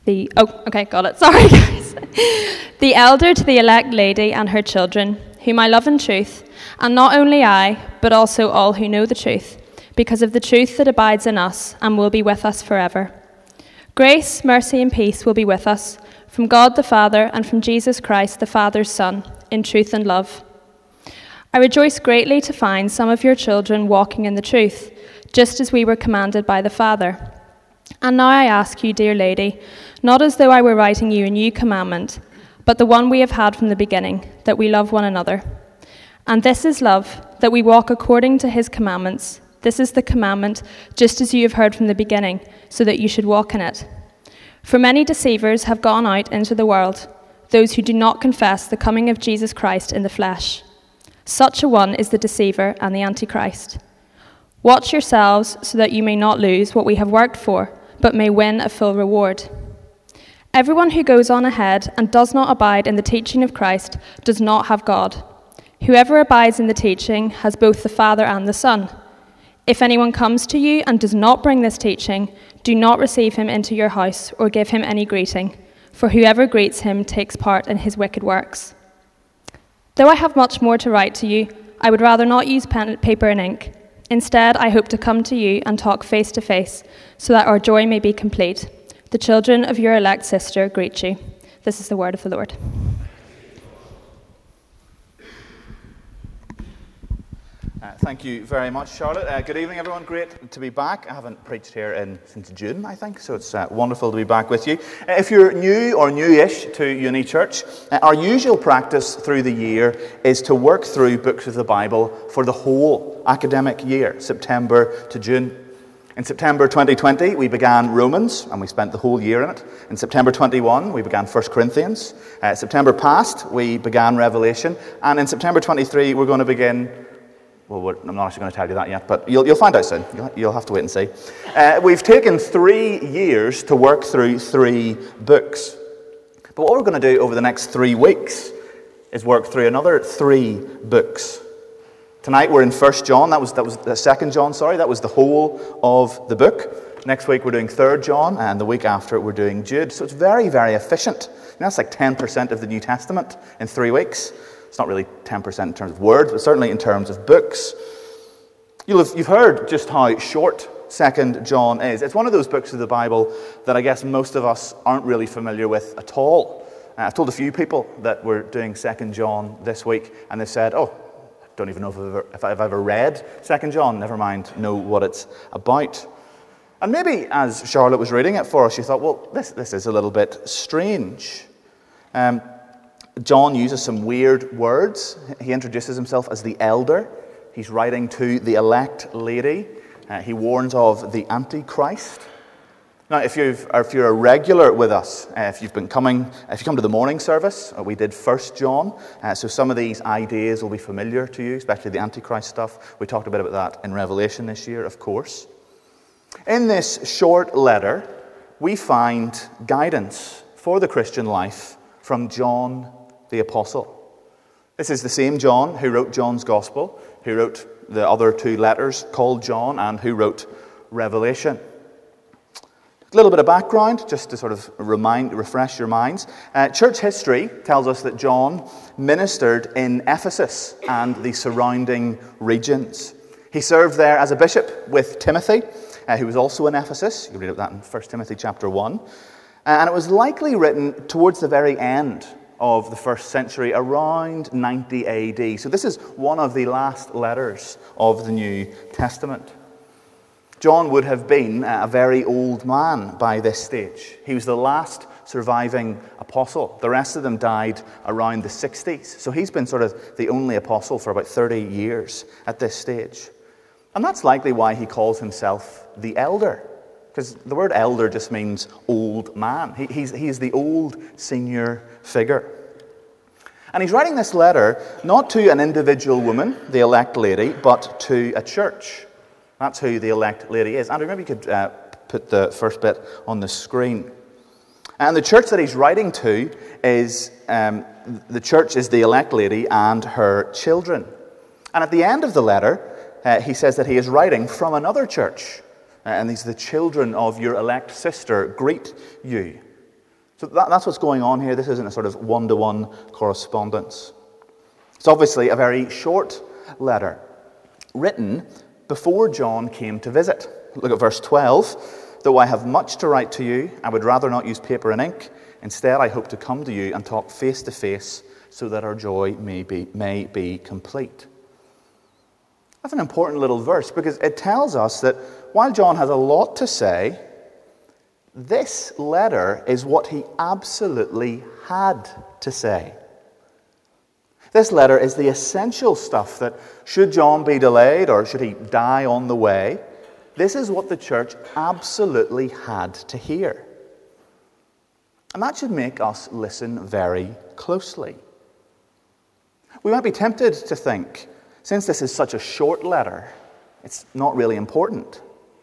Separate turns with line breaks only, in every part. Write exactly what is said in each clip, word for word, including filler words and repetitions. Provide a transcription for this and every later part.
The, oh, okay, got it. Sorry, guys. The elder to the elect lady and her children, whom I love in truth, and not only I, but also all who know the truth, because of the truth that abides in us and will be with us forever. Grace, mercy, and peace will be with us, from God the Father and from Jesus Christ, the Father's Son, in truth and love. I rejoice greatly to find some of your children walking in the truth, just as we were commanded by the Father. And now I ask you, dear lady, not as though I were writing you a new commandment, but the one we have had from the beginning, that we love one another. And this is love, that we walk according to his commandments. This is the commandment, just as you have heard from the beginning, so that you should walk in it. For many deceivers have gone out into the world, those who do not confess the coming of Jesus Christ in the flesh. Such a one is the deceiver and the Antichrist. Watch yourselves so that you may not lose what we have worked for, but may win a full reward. Everyone who goes on ahead and does not abide in the teaching of Christ does not have God. Whoever abides in the teaching has both the Father and the Son. If anyone comes to you and does not bring this teaching, do not receive him into your house or give him any greeting, for whoever greets him takes part in his wicked works. Though I have much more to write to you, I would rather not use pen, paper and ink. Instead, I hope to come to you and talk face to face, so that our joy may be complete. The children of your elect sister greet you. This is the word of the Lord.
Uh, thank you very much, Charlotte. Uh, good evening, everyone. Great to be back. I haven't preached here in since June, I think, so it's uh, wonderful to be back with you. Uh, if you're new or newish to Uni Church, uh, our usual practice through the year is to work through books of the Bible for the whole academic year, September to June. In September twenty twenty, we began Romans, and we spent the whole year in it. In September twenty-one, we began First Corinthians. Uh, September past, we began Revelation. And in September twenty-three, we're going to begin... Well, we're, I'm not actually going to tell you that yet, but you'll, you'll find out soon. You'll, you'll have to wait and see. Uh, we've taken three years to work through three books. But what we're going to do over the next three weeks is work through another three books. Tonight we're in First John. That was that was the Second John. Sorry, that was the whole of the book. Next week we're doing Third John, and the week after we're doing Jude. So it's very, very efficient. You know, that's like ten percent of the New Testament in three weeks. It's not really ten percent in terms of words, but certainly in terms of books. You'll have, you've heard just how short Second John is. It's one of those books of the Bible that I guess most of us aren't really familiar with at all. Uh, I've told a few people that we're doing Second John this week, and they've said, oh, I don't even know if I've ever, if I've ever read Second John, never mind know what it's about. And maybe as Charlotte was reading it for us, she thought, well, this, this is a little bit strange. Um, John uses some weird words. He introduces himself as the elder. He's writing to the elect lady. Uh, he warns of the Antichrist. Now, if, you've, or if you're a regular with us, uh, if you've been coming, if you come to the morning service, uh, we did First John. Uh, so some of these ideas will be familiar to you, especially the Antichrist stuff. We talked a bit about that in Revelation this year, of course. In this short letter, we find guidance for the Christian life from John the Apostle. This is the same John who wrote John's Gospel, who wrote the other two letters called John, and who wrote Revelation. A little bit of background, just to sort of remind, refresh your minds. Uh, church history tells us that John ministered in Ephesus and the surrounding regions. He served there as a bishop with Timothy, uh, who was also in Ephesus. You read about that in First Timothy chapter one. Uh, and it was likely written towards the very end of the first century, around ninety A D. So this is one of the last letters of the New Testament. John would have been a very old man by this stage. He was the last surviving apostle. The rest of them died around the sixties. So he's been sort of the only apostle for about thirty years at this stage. And that's likely why he calls himself the elder. Because the word elder just means old man. He, he's, he's the old senior figure. And he's writing this letter not to an individual woman, the elect lady, but to a church. That's who the elect lady is. Andrew, maybe you could uh, put the first bit on the screen. And the church that he's writing to is, um, the church is the elect lady and her children. And at the end of the letter, uh, he says that he is writing from another church. Uh, and these are the children of your elect sister greet you. So that, that's what's going on here. This isn't a sort of one-to-one correspondence. It's obviously a very short letter, written before John came to visit. Look at verse twelve. Though I have much to write to you, I would rather not use paper and ink. Instead, I hope to come to you and talk face to face so that our joy may be, may be complete. That's an important little verse because it tells us that while John has a lot to say, this letter is what he absolutely had to say. This letter is the essential stuff that, should John be delayed or should he die on the way, this is what the church absolutely had to hear. And that should make us listen very closely. We might be tempted to think, since this is such a short letter, it's not really important.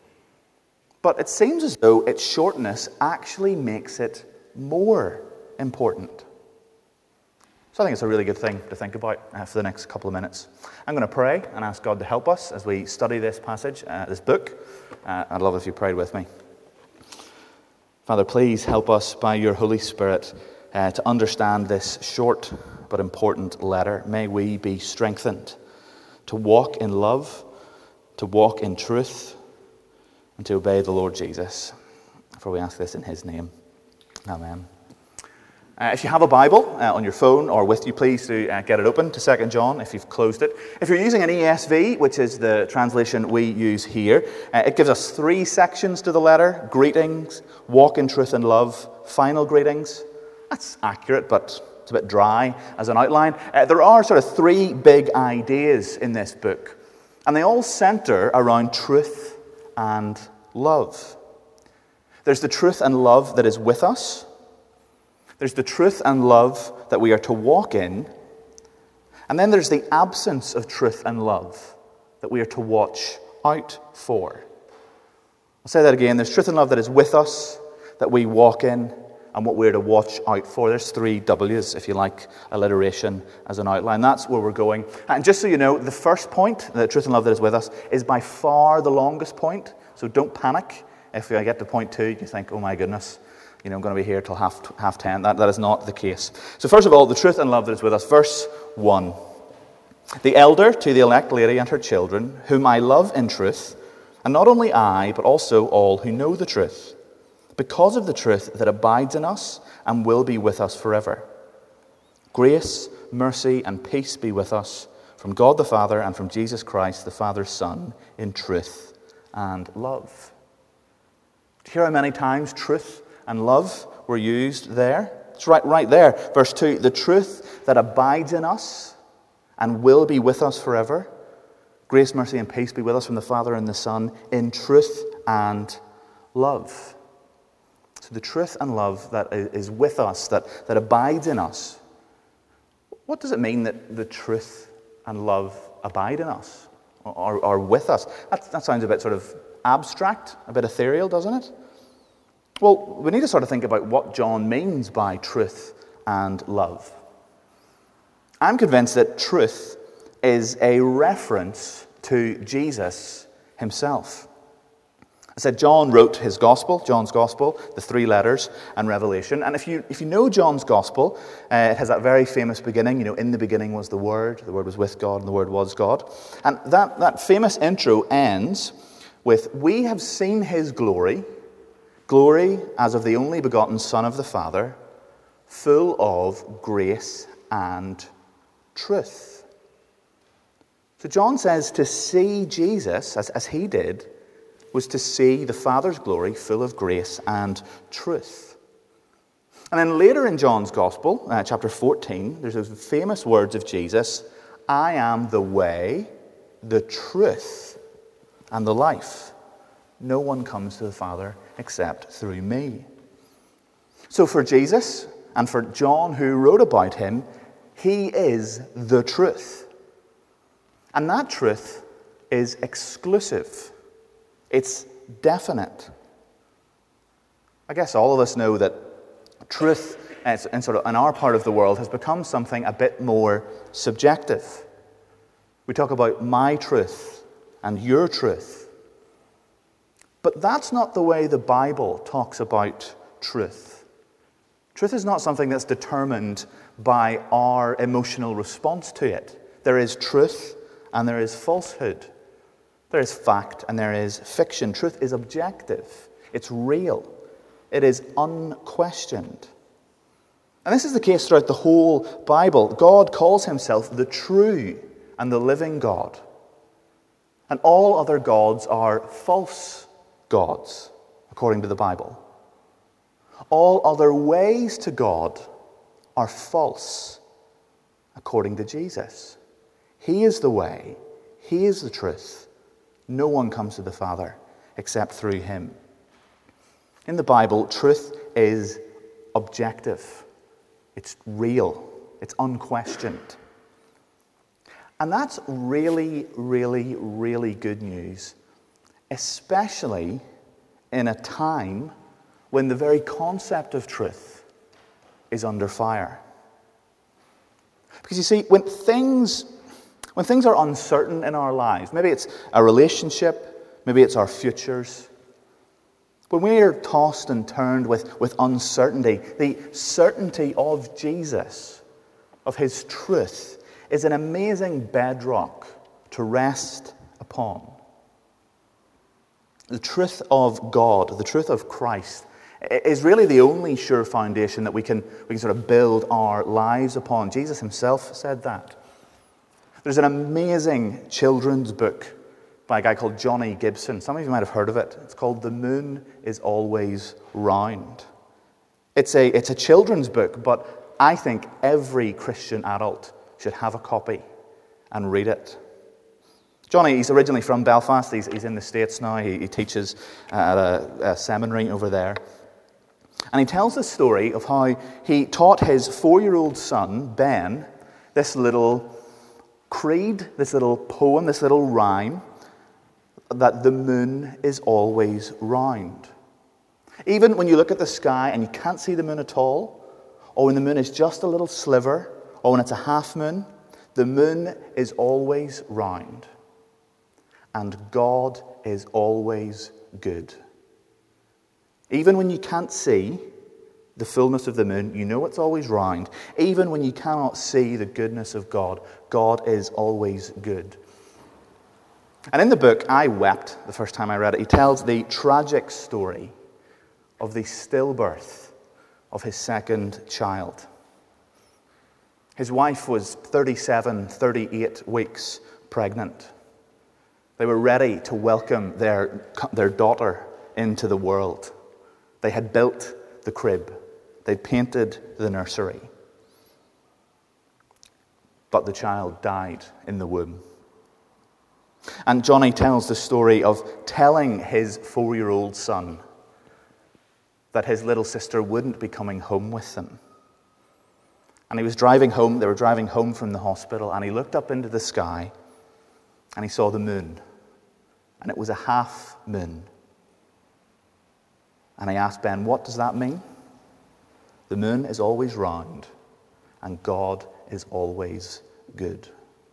But it seems as though its shortness actually makes it more important. So I think it's a really good thing to think about uh, for the next couple of minutes. I'm going to pray and ask God to help us as we study this passage, uh, this book. Uh, I'd love it if you prayed with me. Father, please help us by your Holy Spirit uh, to understand this short but important letter. May we be strengthened to walk in love, to walk in truth, and to obey the Lord Jesus. For we ask this in his name. Amen. Uh, if you have a Bible uh, on your phone or with you, please do uh, get it open to Second John if you've closed it. If you're using an E S V, which is the translation we use here, uh, it gives us three sections to the letter: greetings, walk in truth and love, final greetings. That's accurate, but it's a bit dry as an outline. Uh, there are sort of three big ideas in this book, and they all center around truth and love. There's the truth and love that is with us. There's the truth and love that we are to walk in. And then there's the absence of truth and love that we are to watch out for. I'll say that again. There's truth and love that is with us, that we walk in, and what we're to watch out for. There's three W's, if you like, alliteration as an outline. That's where we're going. And just so you know, the first point, the truth and love that is with us, is by far the longest point. So don't panic if I get to point two, you think, oh my goodness, you know, I'm going to be here till half half ten. That, that is not the case. So first of all, the truth and love that is with us. Verse one. The elder to the elect lady and her children, whom I love in truth, and not only I, but also all who know the truth, because of the truth that abides in us and will be with us forever. Grace, mercy, and peace be with us from God the Father and from Jesus Christ, the Father's Son, in truth and love. Do you hear how many times truth and love were used there? It's right, right there. Verse two, the truth that abides in us and will be with us forever. Grace, mercy, and peace be with us from the Father and the Son in truth and love. So the truth and love that is with us, that, that abides in us. What does it mean that the truth and love abide in us or, or with us? That, that sounds a bit sort of abstract, a bit ethereal, doesn't it? Well, we need to sort of think about what John means by truth and love. I'm convinced that truth is a reference to Jesus himself. I said John wrote his gospel, John's gospel, the three letters, and Revelation. And if you if you know John's gospel, uh, it has that very famous beginning, you know, in the beginning was the Word, the Word was with God, and the Word was God. And that, that famous intro ends with, we have seen his glory, glory as of the only begotten Son of the Father, full of grace and truth. So John says to see Jesus, as, as he did, was to see the Father's glory full of grace and truth. And then later in John's Gospel, uh, chapter fourteen, there's those famous words of Jesus, I am the way, the truth, and the life. No one comes to the Father except through me. So for Jesus, and for John who wrote about him, he is the truth. And that truth is exclusive. It's definite. I guess all of us know that truth in sort of in our part of the world has become something a bit more subjective. We talk about my truth and your truth. But that's not the way the Bible talks about truth. Truth is not something that's determined by our emotional response to it. There is truth and there is falsehood. There is fact and there is fiction. Truth is objective. It's real. It is unquestioned. And this is the case throughout the whole Bible. God calls himself the true and the living God. And all other gods are false gods, according to the Bible. All other ways to God are false, according to Jesus. He is the way. He is the truth. No one comes to the Father except through him. In the Bible, truth is objective. It's real. It's unquestioned. And that's really, really, really good news, especially in a time when the very concept of truth is under fire. Because you see, when things, when things are uncertain in our lives, maybe it's a relationship, maybe it's our futures, when we are tossed and turned with, with uncertainty, the certainty of Jesus, of his truth, is an amazing bedrock to rest upon. The truth of God, the truth of Christ, is really the only sure foundation that we can, we can sort of build our lives upon. Jesus himself said that. There's an amazing children's book by a guy called Johnny Gibson. Some of you might have heard of it. It's called The Moon is Always Round. It's a, it's a children's book, but I think every Christian adult should have a copy and read it. Johnny, he's originally from Belfast. He's, he's in the States now. He, he teaches at a, a seminary over there. And he tells the story of how he taught his four-year-old son, Ben, this little creed, this little poem, this little rhyme, that the moon is always round. Even when you look at the sky and you can't see the moon at all, or when the moon is just a little sliver, or when it's a half moon, the moon is always round. And God is always good. Even when you can't see the fullness of the moon, you know it's always round. Even when you cannot see the goodness of God, God is always good. And in the book, I wept the first time I read it. He tells the tragic story of the stillbirth of his second child. His wife was thirty-seven, thirty-eight weeks pregnant. They were ready to welcome their, their daughter into the world. They had built the crib. They'd painted the nursery. But the child died in the womb. And Johnny tells the story of telling his four-year-old son that his little sister wouldn't be coming home with them. And he was driving home, they were driving home from the hospital, and he looked up into the sky and he saw the moon. And it was a half moon. And I asked Ben, what does that mean? The moon is always round and God is always good.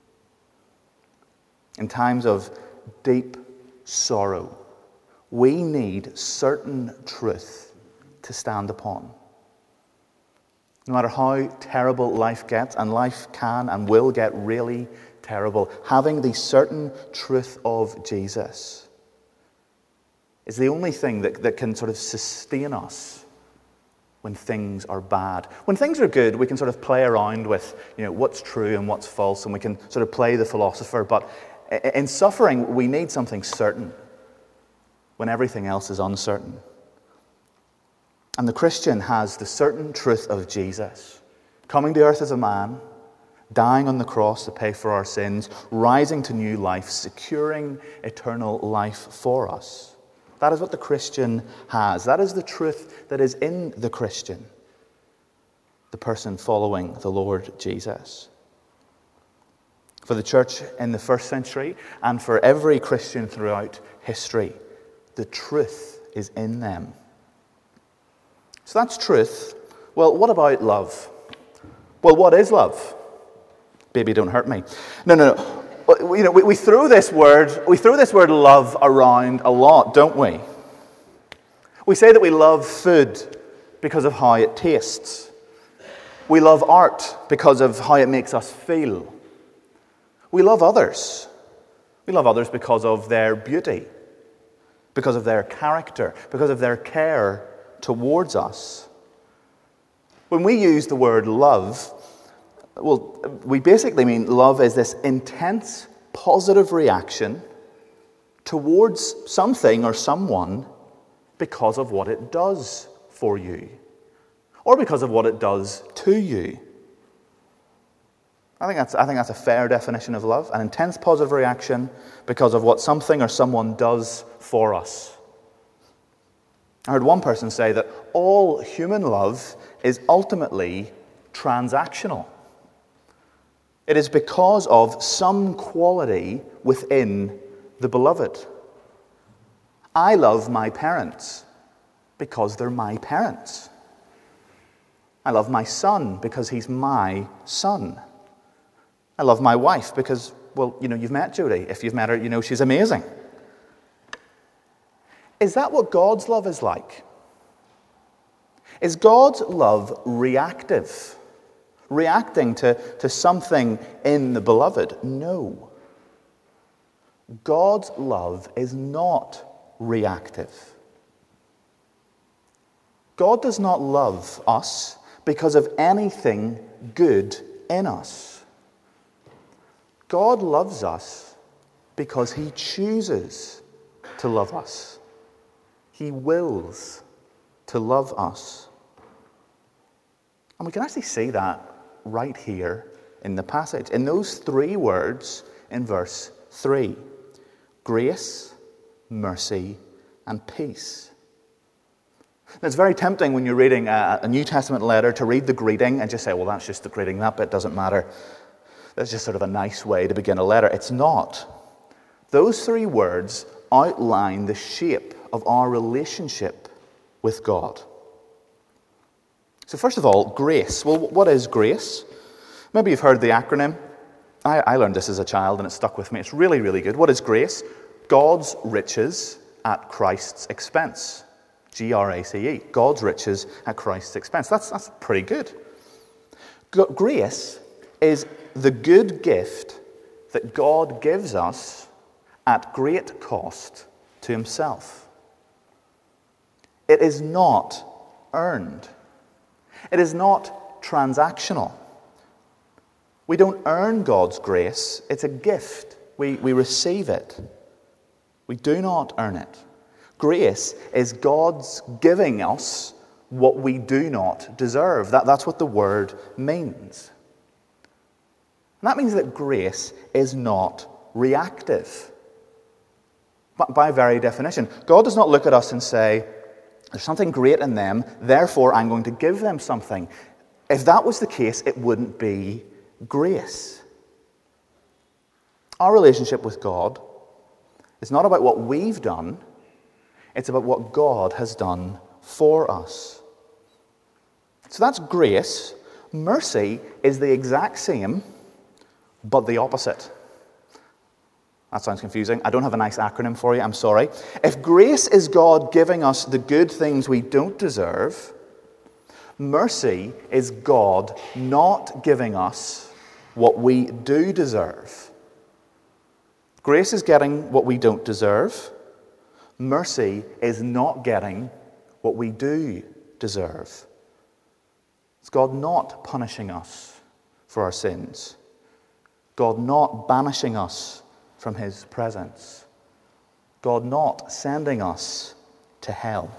In times of deep sorrow, we need certain truth to stand upon. No matter how terrible life gets, and life can and will get really terrible, having the certain truth of Jesus is the only thing that, that can sort of sustain us when things are bad. When things are good, we can sort of play around with, you know, what's true and what's false, and we can sort of play the philosopher. But in suffering, we need something certain when everything else is uncertain. And the Christian has the certain truth of Jesus, coming to earth as a man, dying on the cross to pay for our sins, rising to new life, securing eternal life for us. That is what the Christian has. That is the truth that is in the Christian, the person following the Lord Jesus. For the church in the first century and for every Christian throughout history, the truth is in them. So that's truth. Well, what about love? Well, what is love? Baby, don't hurt me. No, no, no. You know, we, we throw this word, we throw this word love around a lot, don't we? We say that we love food, because of how it tastes. We love art because of how it makes us feel. We love others. We love others because of their beauty, because of their character, because of their care towards us. When we use the word love, well, we basically mean love is this intense, positive reaction towards something or someone because of what it does for you, or because of what it does to you. I think that's, I think that's a fair definition of love, an intense positive reaction because of what something or someone does for us. I heard one person say that all human love is ultimately transactional. It is because of some quality within the beloved. I love my parents because they're my parents. I love my son because he's my son. I love my wife because, well, you know, you've met Judy. If you've met her, you know she's amazing. Is that what God's love is like? Is God's love reactive? Reacting to, to something in the beloved? No. God's love is not reactive. God does not love us because of anything good in us. God loves us because he chooses to love us. He wills to love us. And we can actually see that right here in the passage, in those three words in verse three. Grace, mercy, and peace. And it's very tempting when you're reading a, a New Testament letter to read the greeting and just say, well, that's just the greeting, that bit doesn't matter. That's just sort of a nice way to begin a letter. It's not. Those three words outline the shape of our relationship with God. So first of all, grace. Well, what is grace? Maybe you've heard the acronym. I, I learned this as a child and it stuck with me. It's really, really good. What is grace? God's riches at Christ's expense. G R A C E. God's riches at Christ's expense. That's, that's pretty good. G- grace is the good gift that God gives us at great cost to himself. It is not earned. It is not transactional. We don't earn God's grace. It's a gift. We, we receive it. We do not earn it. Grace is God's giving us what we do not deserve. That, that's what the word means. And that means that grace is not reactive. But by very definition, God does not look at us and say, there's something great in them, therefore I'm going to give them something. If that was the case, it wouldn't be grace. Our relationship with God is not about what we've done, it's about what God has done for us. So that's grace. Mercy is the exact same, but the opposite. That sounds confusing. I don't have a nice acronym for you, I'm sorry. If grace is God giving us the good things we don't deserve, mercy is God not giving us what we do deserve. Grace is getting what we don't deserve. Mercy is not getting what we do deserve. It's God not punishing us for our sins. God not banishing us from his presence. God not sending us to hell.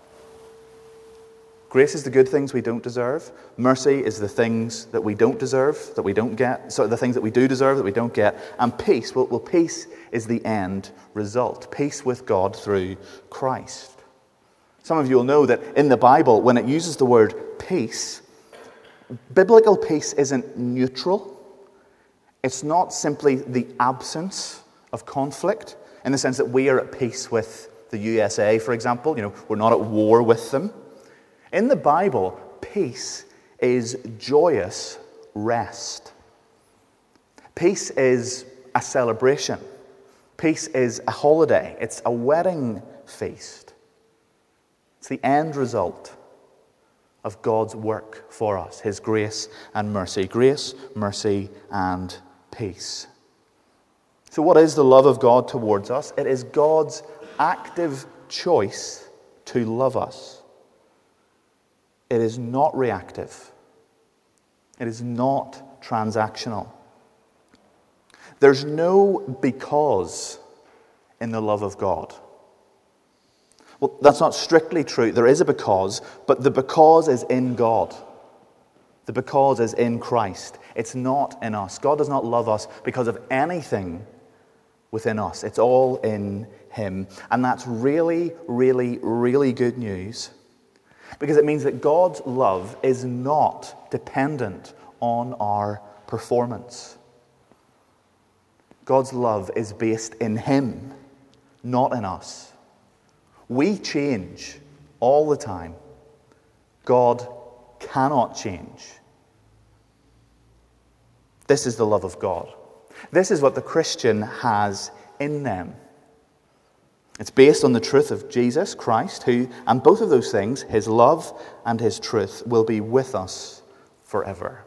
Grace is the good things we don't deserve. Mercy is the things that we don't deserve, that we don't get. So the things that we do deserve, that we don't get. And peace, well, well peace is the end result. Peace with God through Christ. Some of you will know that in the Bible, when it uses the word peace, biblical peace isn't neutral. It's not simply the absence of conflict, in the sense that we are at peace with the U S A, for example. You know, we're not at war with them. In the Bible, peace is joyous rest. Peace is a celebration. Peace is a holiday. It's a wedding feast. It's the end result of God's work for us, his grace and mercy. Grace, mercy, and peace. So what is the love of God towards us? It is God's active choice to love us. It is not reactive. It is not transactional. There's no because in the love of God. Well, that's not strictly true. There is a because, but the because is in God. The because is in Christ. It's not in us. God does not love us because of anything within us. It's all in him. And that's really, really, really good news, because it means that God's love is not dependent on our performance. God's love is based in him, not in us. We change all the time. God cannot change. This is the love of God. This is what the Christian has in them. It's based on the truth of Jesus Christ, who, and both of those things, his love and his truth, will be with us forever.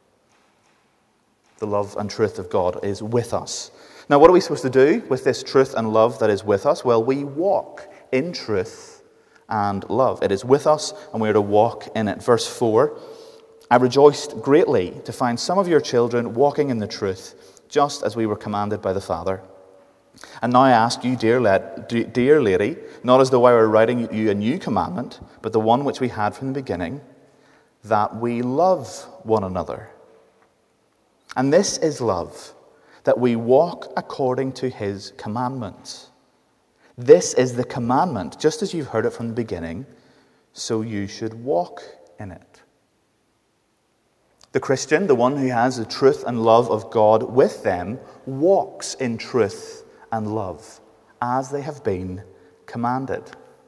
The love and truth of God is with us. Now, what are we supposed to do with this truth and love that is with us? Well, we walk in truth and love. It is with us, and we are to walk in it. Verse four, I rejoiced greatly to find some of your children walking in the truth, just as we were commanded by the Father. And now I ask you, dear, lad, dear lady, not as though I were writing you a new commandment, but the one which we had from the beginning, that we love one another. And this is love, that we walk according to his commandments. This is the commandment, just as you've heard it from the beginning, so you should walk in it. The Christian, the one who has the truth and love of God with them, walks in truth and love, as they have been commanded.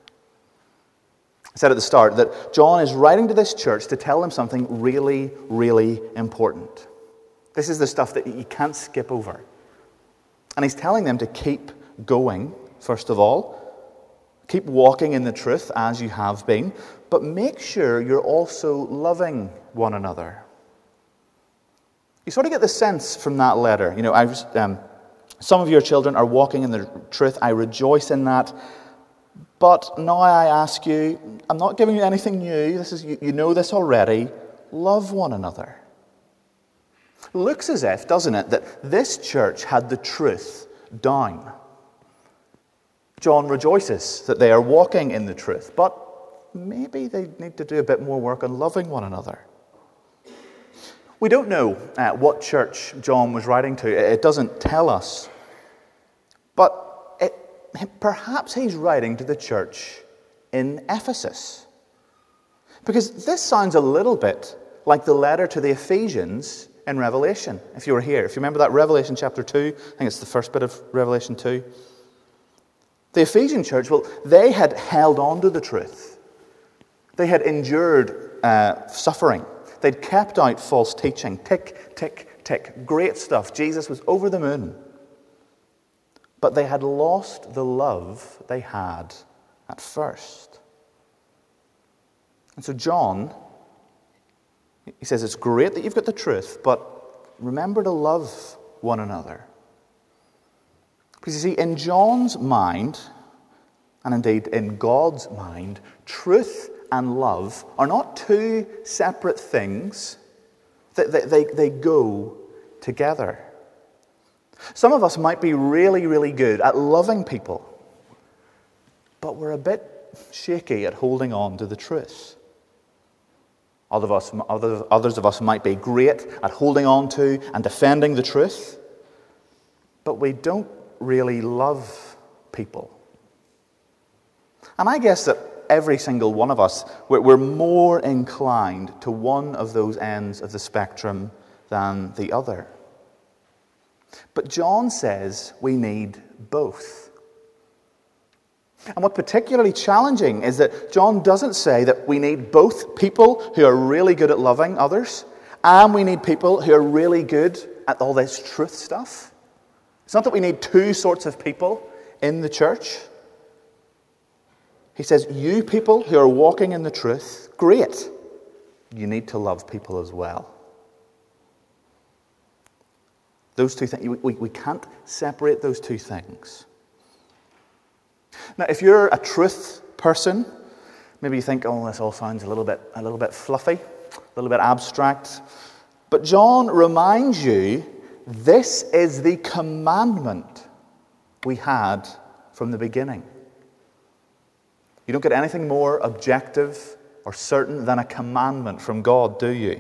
I said at the start that John is writing to this church to tell them something really, really important. This is the stuff that you can't skip over. And he's telling them to keep going, first of all. Keep walking in the truth as you have been, but make sure you're also loving one another. You sort of get the sense from that letter. You know, I was, um, some of your children are walking in the truth. I rejoice in that. But now I ask you, I'm not giving you anything new. This is you, you know this already. Love one another. It looks as if, doesn't it, that this church had the truth down. John rejoices that they are walking in the truth, but maybe they need to do a bit more work on loving one another. We don't know uh, what church John was writing to. It doesn't tell us. But it, perhaps he's writing to the church in Ephesus. Because this sounds a little bit like the letter to the Ephesians in Revelation, if you were here. If you remember that Revelation chapter two, I think it's the first bit of Revelation two. The Ephesian church, well, they had held on to the truth. They had endured uh, suffering. They'd kept out false teaching. Tick, tick, tick. Great stuff. Jesus was over the moon. But they had lost the love they had at first. And so John, he says, it's great that you've got the truth, but remember to love one another. Because you see, in John's mind, and indeed in God's mind, truth and love are not two separate things. They, they, they go together. Some of us might be really, really good at loving people, but we're a bit shaky at holding on to the truth. Other of us, other, others of us might be great at holding on to and defending the truth, but we don't really love people. And I guess that every single one of us, we're, we're more inclined to one of those ends of the spectrum than the other. But John says we need both. And what's particularly challenging is that John doesn't say that we need both people who are really good at loving others and we need people who are really good at all this truth stuff. It's not that we need two sorts of people in the church. He says, you people who are walking in the truth, great. you need to love people as well. Those two things, we, we can't separate those two things. Now, if you're a truth person, maybe you think, oh, this all sounds a little bit, a little bit fluffy, a little bit abstract. But John reminds you, this is the commandment we had from the beginning. You don't get anything more objective or certain than a commandment from God, do you?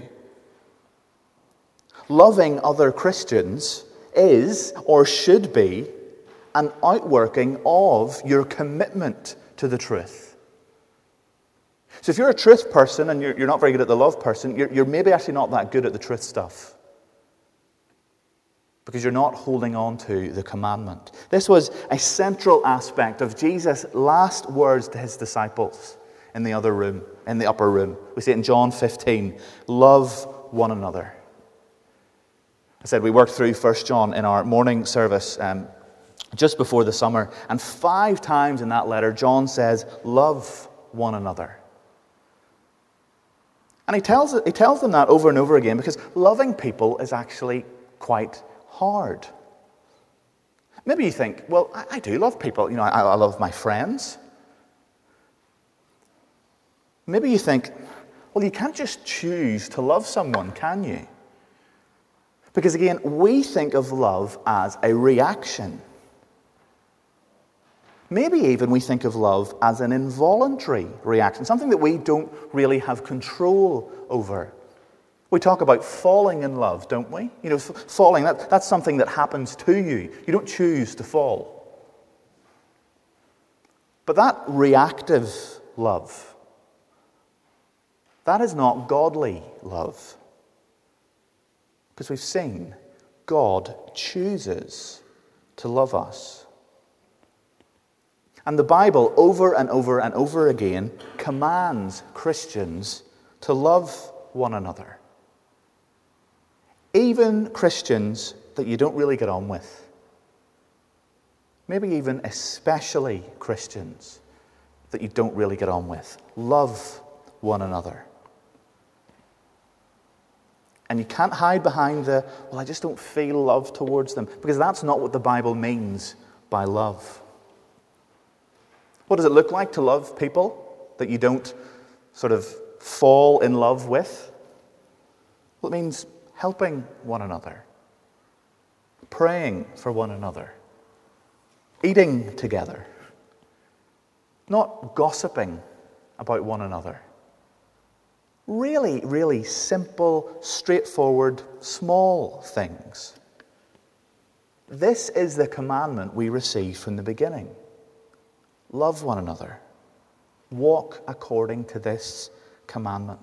Loving other Christians is, or should be, an outworking of your commitment to the truth. So if you're a truth person and you're, you're not very good at the love person, you're, you're maybe actually not that good at the truth stuff. Because you're not holding on to the commandment. This was a central aspect of Jesus' last words to his disciples in the other room, in the upper room. We see it in John fifteen, love one another. I said we worked through First John in our morning service um, just before the summer, and five times in that letter, John says, love one another. And he tells, he tells them that over and over again because loving people is actually quite hard. Maybe you think, well, I, I do love people. You know, I, I love my friends. Maybe you think, well, you can't just choose to love someone, can you? Because again, we think of love as a reaction. Maybe even we think of love as an involuntary reaction, something that we don't really have control over. We talk about falling in love, don't we? You know, falling, that, that's something that happens to you. You don't choose to fall. But that reactive love, that is not godly love. Because we've seen God chooses to love us. And the Bible, over and over and over again, commands Christians to love one another. Even Christians that you don't really get on with. Maybe even especially Christians that you don't really get on with. Love one another. And you can't hide behind the, well, I just don't feel love towards them. Because that's not what the Bible means by love. What does it look like to love people that you don't sort of fall in love with? Well, it means helping one another, praying for one another, eating together, not gossiping about one another. Really, really simple, straightforward, small things. This is the commandment we received from the beginning. Love one another. Walk according to this commandment.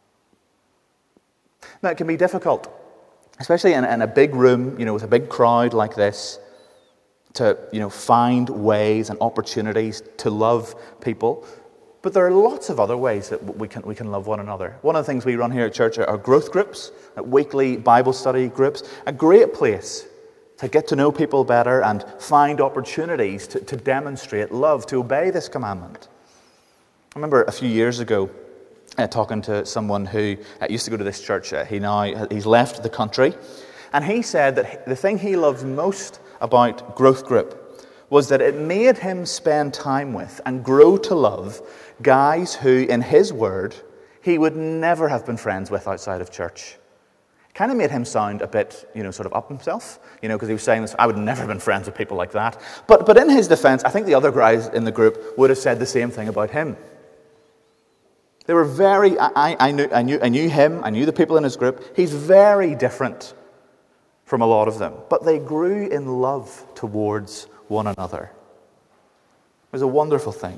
Now, it can be difficult, especially in, in a big room, you know, with a big crowd like this, to, you know, find ways and opportunities to love people. But there are lots of other ways that we can we can love one another. One of the things we run here at church are growth groups, weekly Bible study groups. A great place to get to know people better and find opportunities to, to demonstrate love, to obey this commandment. I remember a few years ago uh, talking to someone who uh, used to go to this church. Uh, he now he's left the country, and he said that the thing he loved most about growth group was that it made him spend time with and grow to love guys who, in his word, he would never have been friends with outside of church. Kind of made him sound a bit, you know, sort of up himself, you know, because he was saying this, I would never have been friends with people like that. But but in his defense, I think the other guys in the group would have said the same thing about him. They were very, I, I, knew, I, knew, I knew him, I knew the people in his group. He's very different from a lot of them. But they grew in love towards one another. It was a wonderful thing.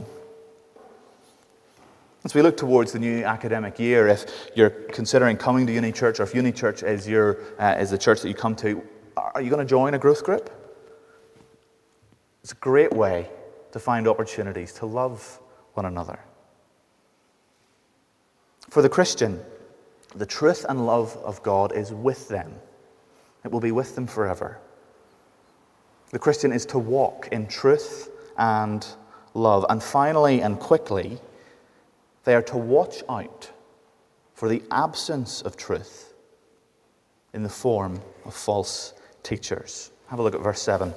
As we look towards the new academic year, if you're considering coming to Uni Church, or if Uni Church is your uh, is the church that you come to, are you going to join a growth group? It's a great way to find opportunities to love one another. For the Christian, the truth and love of God is with them. It will be with them forever. The Christian is to walk in truth and love. And finally and quickly, they are to watch out for the absence of truth in the form of false teachers. Have a look at verse seven.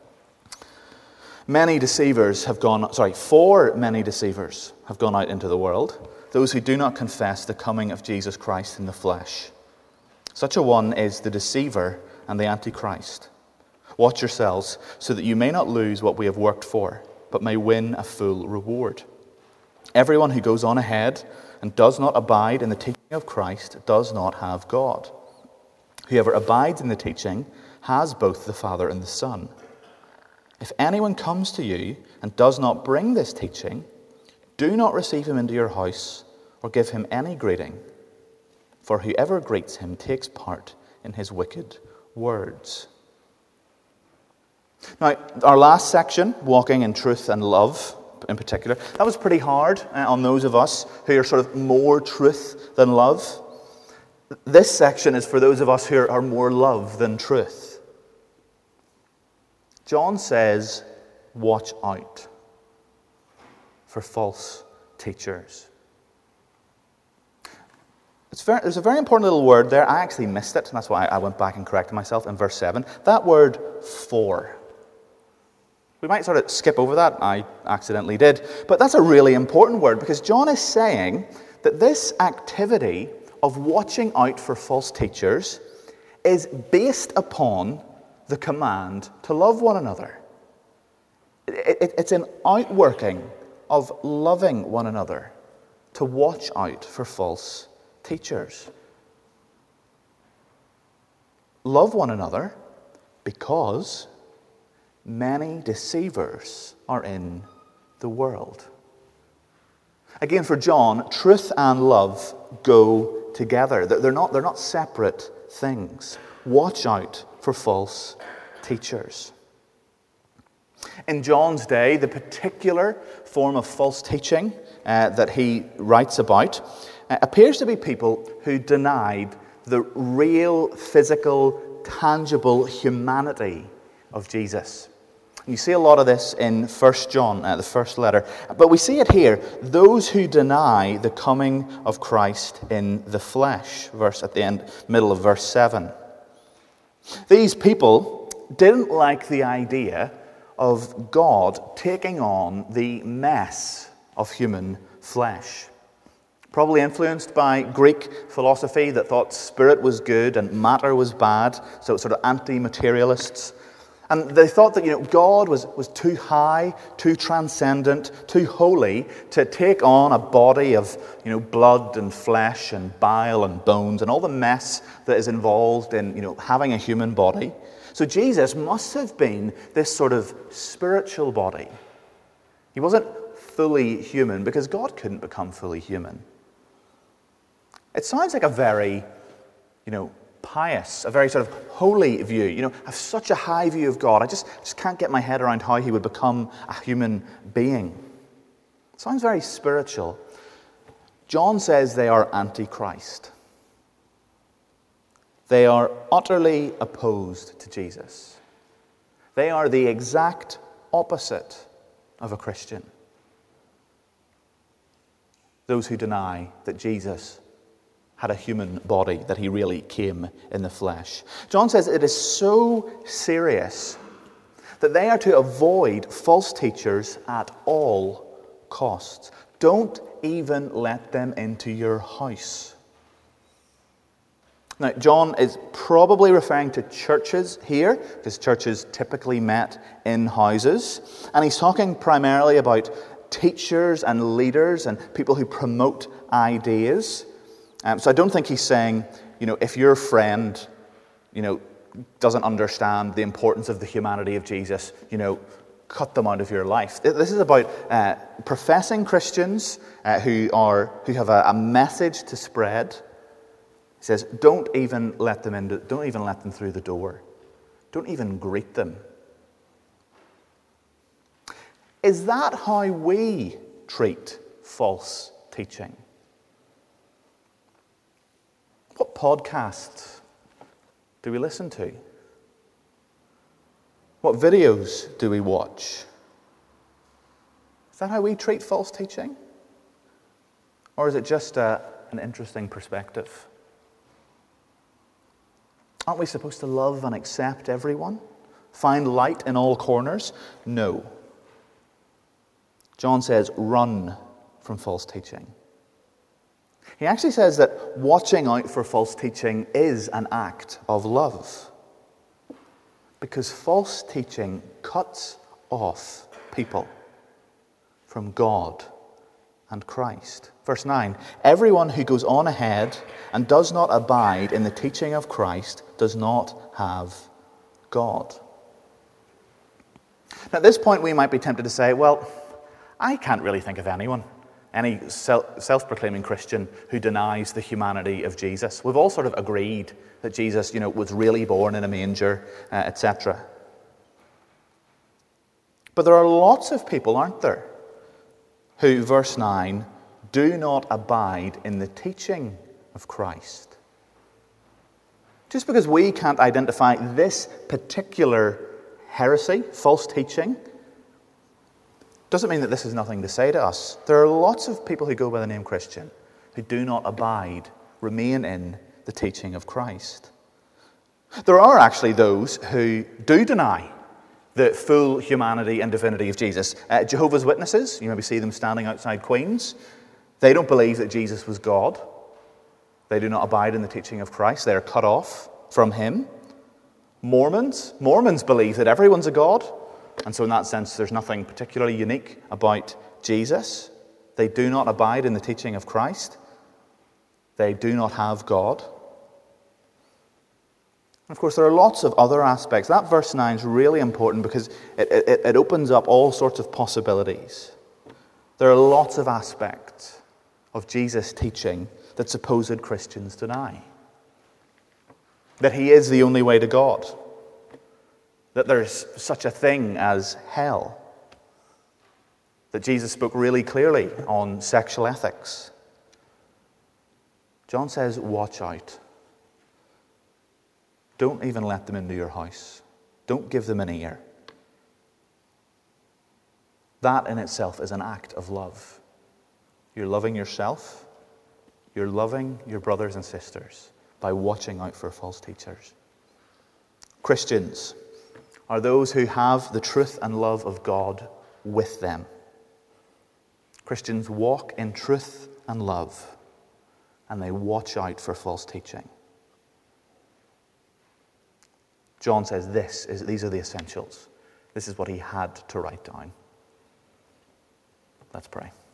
Many deceivers have gone, sorry, four many deceivers have gone out into the world, those who do not confess the coming of Jesus Christ in the flesh. Such a one is the deceiver and the Antichrist. Watch yourselves so that you may not lose what we have worked for, but may win a full reward. Everyone who goes on ahead and does not abide in the teaching of Christ does not have God. Whoever abides in the teaching has both the Father and the Son. If anyone comes to you and does not bring this teaching, do not receive him into your house or give him any greeting, for whoever greets him takes part in his wicked words. Now, our last section, walking in truth and love in particular, that was pretty hard uh, on those of us who are sort of more truth than love. This section is for those of us who are more love than truth. John says, watch out for false teachers. It's very, there's a very important little word there. I actually missed it, and that's why I went back and corrected myself in verse seven. That word, for. We might sort of skip over that. I accidentally did. But that's a really important word, because John is saying that this activity of watching out for false teachers is based upon the command to love one another. It, it, it's an outworking of loving one another to watch out for false teachers. Love one another because many deceivers are in the world. Again, for John, truth and love go together. They're not, they're not separate things. Watch out for false teachers. In John's day, the particular form of false teaching uh, that he writes about uh, appears to be people who denied the real, physical, tangible humanity of Jesus. You see a lot of this in First John, uh, the first letter. But we see it here. Those who deny the coming of Christ in the flesh. Verse at the end, middle of verse seven. These people didn't like the idea of God taking on the mess of human flesh. Probably influenced by Greek philosophy that thought spirit was good and matter was bad. So sort of anti-materialists. And they thought that, you know, God was, was too high, too transcendent, too holy to take on a body of, you know, blood and flesh and bile and bones and all the mess that is involved in, you know, having a human body. So Jesus must have been this sort of spiritual body. He wasn't fully human because God couldn't become fully human. It sounds like a very, you know, pious, a very sort of holy view. You know, I have such a high view of God. I just, just can't get my head around how he would become a human being. It sounds very spiritual. John says they are anti-Christ. They are utterly opposed to Jesus. They are the exact opposite of a Christian. Those who deny that Jesus had a human body, that he really came in the flesh. John says it is so serious that they are to avoid false teachers at all costs. Don't even let them into your house. Now, John is probably referring to churches here, because churches typically met in houses. And he's talking primarily about teachers and leaders and people who promote ideas. Um, so I don't think he's saying, you know, if your friend, you know, doesn't understand the importance of the humanity of Jesus, you know, cut them out of your life. This is about uh, professing Christians uh, who are who have a, a message to spread. He says, don't even let them in. Don't even let them through the door. Don't even greet them. Is that how we treat false teaching? What podcasts do we listen to? What videos do we watch? Is that how we treat false teaching? Or is it just a, an interesting perspective? Aren't we supposed to love and accept everyone? Find light in all corners? No. John says, run from false teaching. He actually says that watching out for false teaching is an act of love. Because false teaching cuts off people from God and Christ. Verse nine, everyone who goes on ahead and does not abide in the teaching of Christ does not have God. Now, at this point, we might be tempted to say, well, I can't really think of anyone, any self-proclaiming Christian who denies the humanity of Jesus. We've all sort of agreed that Jesus, you know, was really born in a manger, uh, et cetera. But there are lots of people, aren't there, who, verse nine, do not abide in the teaching of Christ. Just because we can't identify this particular heresy, false teaching, doesn't mean that this is nothing to say to us. There are lots of people who go by the name Christian who do not abide, remain in the teaching of Christ. There are actually those who do deny the full humanity and divinity of Jesus. Uh, Jehovah's Witnesses, you maybe see them standing outside Queen's. They don't believe that Jesus was God. They do not abide in the teaching of Christ. They are cut off from him. Mormons, Mormons believe that everyone's a God. And so in that sense, there's nothing particularly unique about Jesus. They do not abide in the teaching of Christ. They do not have God. And of course, there are lots of other aspects. That verse nine is really important because it, it, it opens up all sorts of possibilities. There are lots of aspects of Jesus' teaching that supposed Christians deny. That he is the only way to God. That there's such a thing as hell. That Jesus spoke really clearly on sexual ethics. John says, watch out. Don't even let them into your house. Don't give them an ear. That in itself is an act of love. You're loving yourself. You're loving your brothers and sisters by watching out for false teachers. Christians are those who have the truth and love of God with them. Christians walk in truth and love, and they watch out for false teaching. John says this is, these are the essentials. This is what he had to write down. Let's pray.